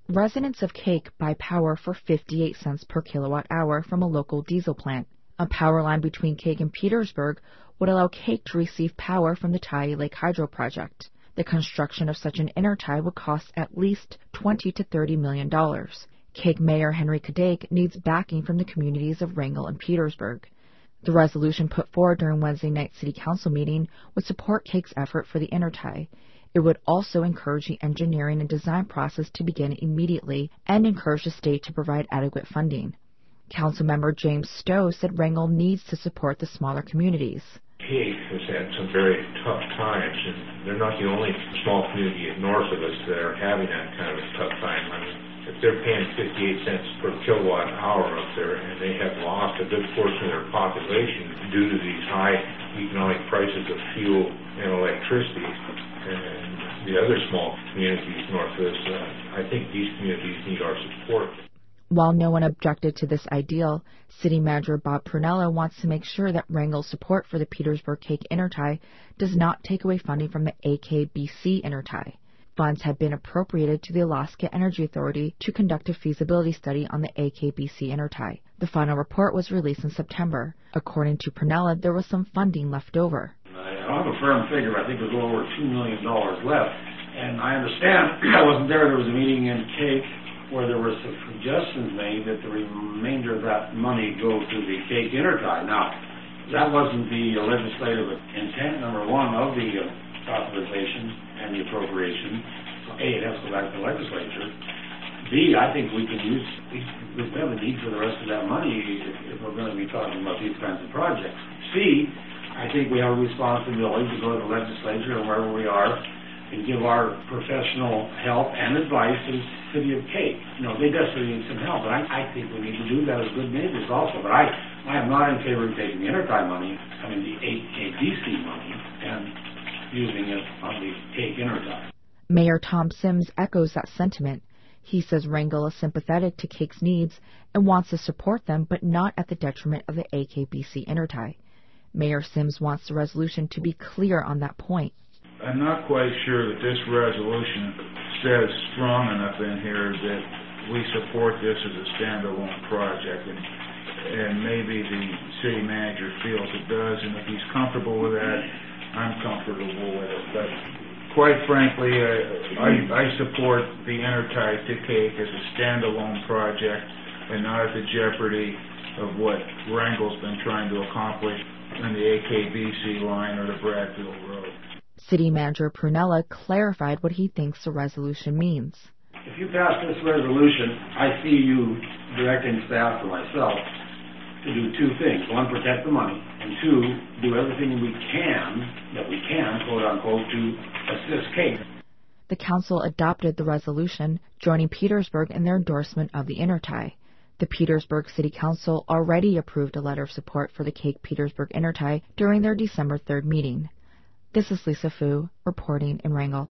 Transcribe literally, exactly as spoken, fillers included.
Residents of Kake buy power for fifty-eight cents per kilowatt hour from a local diesel plant. A power line between Kake and Petersburg would allow Kake to receive power from the Tye Lake Hydro project. The construction of such an intertie would cost at least twenty to thirty million dollars. Kake Mayor Henry Kadek needs backing from the communities of Wrangell and Petersburg. The resolution put forward during Wednesday night's City Council meeting would support Kake's effort for the intertie. It would also encourage the engineering and design process to begin immediately and encourage the state to provide adequate funding. Councilmember James Stowe said Wrangell needs to support the smaller communities. Kake has had some very tough times, and they're not the only small community north of us that are having that kind of a tough time. I mean, if they're paying fifty-eight cents per kilowatt hour up there, and they have lost a good portion of their population due to these high economic prices of fuel and electricity, and the other small communities north of us, uh, I think these communities need our support. While no one objected to this ideal, City Manager Bob Prunella wants to make sure that Wrangell's support for the Petersburg-Kake intertie does not take away funding from the A K B C intertie. Funds have been appropriated to the Alaska Energy Authority to conduct a feasibility study on the A K B C intertie. The final report was released in September. According to Prunella, there was some funding left over. I don't have a firm figure. I think it was over two million dollars left. And I understand, I wasn't there, there was a meeting in Kake where there were some suggestions made that the remainder of that money go to the Kake intertie. Now, that wasn't the legislative intent, number one, of the uh, authorization and the appropriation. So, A, it has to go back to the legislature. B, I think we can use, we, we have a need for the rest of that money if, if we're going to be talking about these kinds of projects. C, I think we have a responsibility to go to the legislature or wherever we are and give our professional help and advice to the city of Kake. You know, they desperately need some help, but I, I think we need to do that as good neighbors also. But I, I am not in favor of taking the intertie money, I mean the A K B C money, and using it on the Kake intertie. Mayor Tom Sims echoes that sentiment. He says Wrangell is sympathetic to Kake's needs and wants to support them, but not at the detriment of the A K B C intertie. Mayor Sims wants the resolution to be clear on that point. I'm not quite sure that this resolution says strong enough in here that we support this as a standalone project, and, and maybe the city manager feels it does, and if he's comfortable with that, I'm comfortable with it. But quite frankly, I, I, I support the intertie to Kake as a standalone project and not at the jeopardy of what Wrangell's been trying to accomplish in the A K B C line or the Bradfield Road. City Manager Prunella clarified what he thinks the resolution means. If you pass this resolution, I see you directing staff and myself to do two things. One, protect the money, and two, do everything we can, that we can, quote unquote, to assist Kake. The council adopted the resolution, joining Petersburg in their endorsement of the intertie. The Petersburg City Council already approved a letter of support for the Kake-Petersburg intertie during their December third meeting. This is Lisa Fu, reporting in Wrangell.